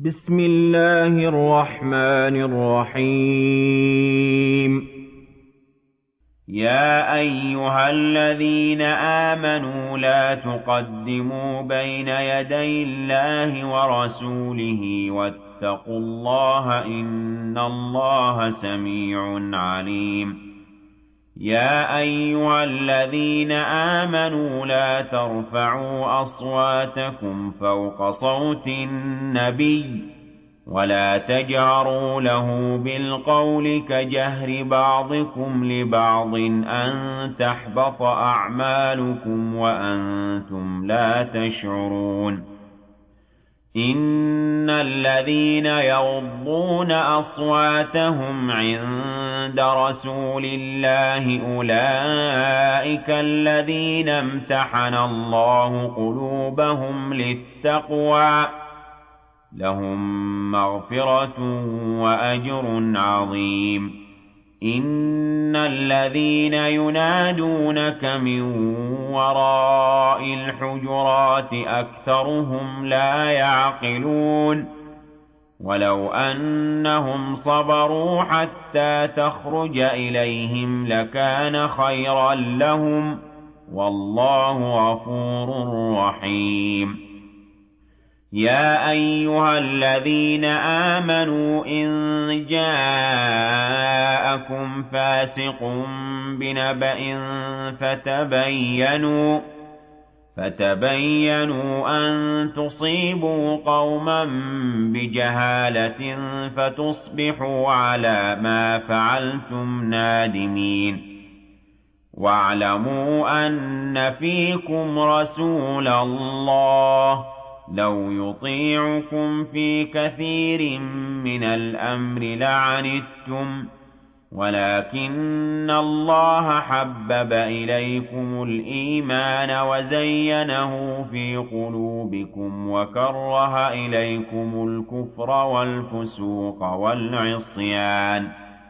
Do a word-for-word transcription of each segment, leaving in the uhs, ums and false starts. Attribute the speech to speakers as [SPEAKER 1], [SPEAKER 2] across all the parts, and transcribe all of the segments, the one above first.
[SPEAKER 1] بسم الله الرحمن الرحيم. يا أيها الذين آمنوا لا تقدموا بين يدي الله ورسوله واتقوا الله إن الله سميع عليم. يا أيها الذين آمنوا لا ترفعوا أصواتكم فوق صوت النبي ولا تجهروا له بالقول كجهر بعضكم لبعض أن تحبط أعمالكم وأنتم لا تشعرون. إن الذين يغضون أصواتهم عند رسول الله أولئك الذين امتحن الله قلوبهم للتقوى لهم مغفرة وأجر عظيم. إن الذين ينادونك من وراء الحجرات أكثرهم لا يعقلون. ولو أنهم صبروا حتى تخرج إليهم لكان خيرا لهم والله غفور رحيم. يا أيها الذين آمنوا إن جاءكم فاسق بنبأ فتبينوا فتبينوا أن تصيبوا قوما بجهالة فتصبحوا على ما فعلتم نادمين. واعلموا أن فيكم رسول الله لو يطيعكم في كثير من الأمر لعنتم ولكن الله حبب إليكم الإيمان وزينه في قلوبكم وكره إليكم الكفر والفسوق والعصيان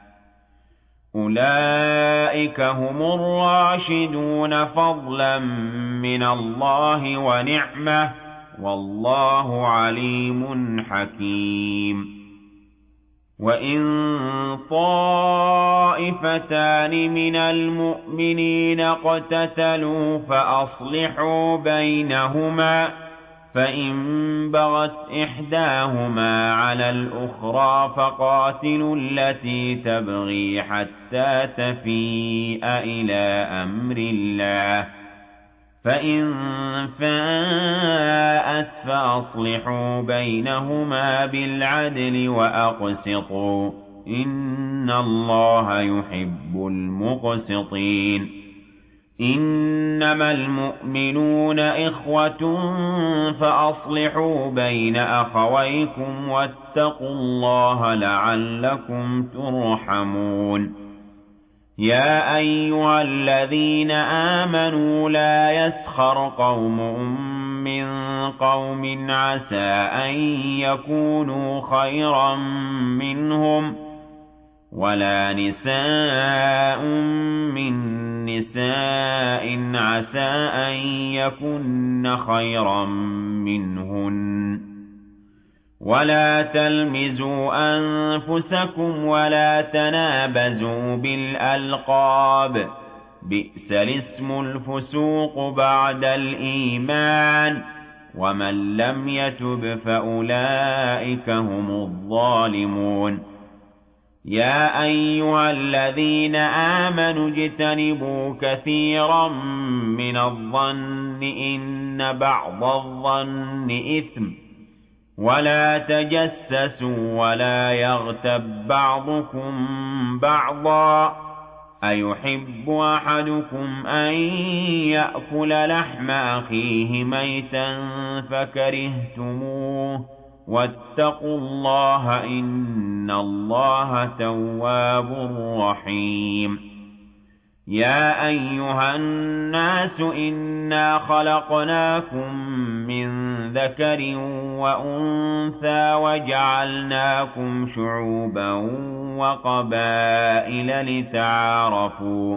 [SPEAKER 1] أولئك هم الراشدون فضلا من الله ونعمة والله عليم حكيم. وإن طائفتان من المؤمنين اقتتلوا فأصلحوا بينهما فإن بغت إحداهما على الأخرى فقاتلوا التي تبغي حتى تفيء إلى أمر الله فإن فاءت فأصلحوا بينهما بالعدل وأقسطوا إن الله يحب المقسطين. إنما المؤمنون إخوة فأصلحوا بين أخويكم واتقوا الله لعلكم ترحمون. يا أيها الذين آمنوا لا يسخر قوم من قوم عسى أن يكونوا خيرا منهم ولا نساء من نساء عسى أن يكن خيرا منهن ولا تلمزوا أنفسكم ولا تنابزوا بالألقاب بئس الاسم الفسوق بعد الإيمان ومن لم يتب فأولئك هم الظالمون. يا أيها الذين آمنوا اجتنبوا كثيرا من الظن إن بعض الظن إثم ولا تجسسوا ولا يغتب بعضكم بعضا أيحب أحدكم أن يأكل لحم أخيه ميتا فكرهتموه واتقوا الله إن الله تواب رحيم. يا أيها الناس إنا خلقناكم من ذكر وأنثى وجعلناكم شعوبا وقبائل لتعارفوا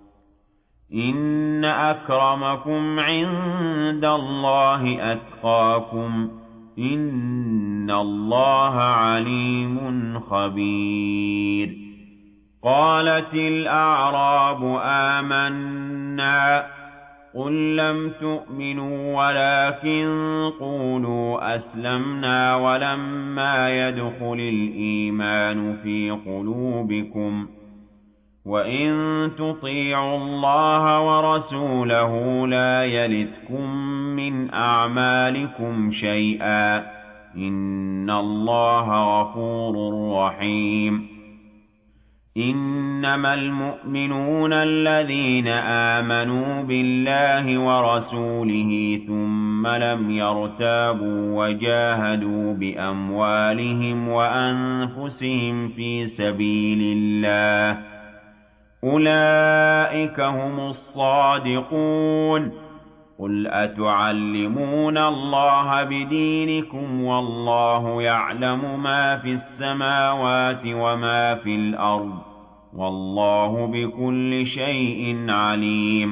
[SPEAKER 1] إن أكرمكم عند الله أتقاكم إن إِنَّ اللَّهَ عَلِيمٌ خَبِيرٌ قَالَتِ الْأَعْرَابُ آمَنَّا قُل لَّمْ تُؤْمِنُوا وَلَٰكِن قُولُوا أَسْلَمْنَا وَلَمَّا يَدْخُلِ الْإِيمَانُ فِي قُلُوبِكُمْ ۖ وَإِن تُطِيعُوا اللَّهَ وَرَسُولَهُ لَا يَلِتْكُم مِّنْ أَعْمَالِكُمْ شَيْئًا ۚ إِنَّ اللَّهَ غَفُورٌ رَّحِيمٌ إِنَّمَا الْمُؤْمِنُونَ الَّذِينَ آمَنُوا بِاللَّهِ وَرَسُولِهِ ثُمَّ لَمْ يَرْتَابُوا وَجَاهَدُوا بِأَمْوَالِهِمْ وَأَنفُسِهِمْ فِي سَبِيلِ اللَّهِ ۚ أُولَٰئِكَ هُمُ الصَّادِقُونَ قُلْ أَتُعَلِّمُونَ اللَّهَ بِدِينِكُمْ وَاللَّهُ يَعْلَمُ مَا فِي السَّمَاوَاتِ وَمَا فِي الْأَرْضِ ۚ وَاللَّهُ بِكُلِّ شَيْءٍ عَلِيمٌ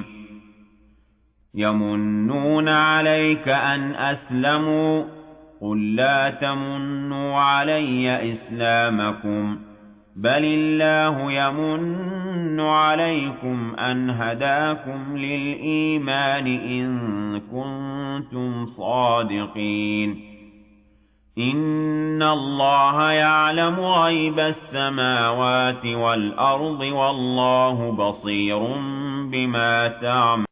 [SPEAKER 1] يَمُنُّونَ عَلَيْكَ أَنْ أَسْلَمُوا ۖ قُل لَّا تَمُنُّوا عَلَيَّ إِسْلَامَكُم ۖ بَلِ اللَّهُ يَمُنُّ عَلَيْكُمْ أَنْ هَدَاكُمْ لِلْإِيمَانِ إِن كُنتُمْ صَادِقِينَ إِنَّ اللَّهَ يَعْلَمُ غَيْبَ السَّمَاوَاتِ وَالْأَرْضِ ۚ وَاللَّهُ بَصِيرٌ بِمَا تَعْمَلُونَ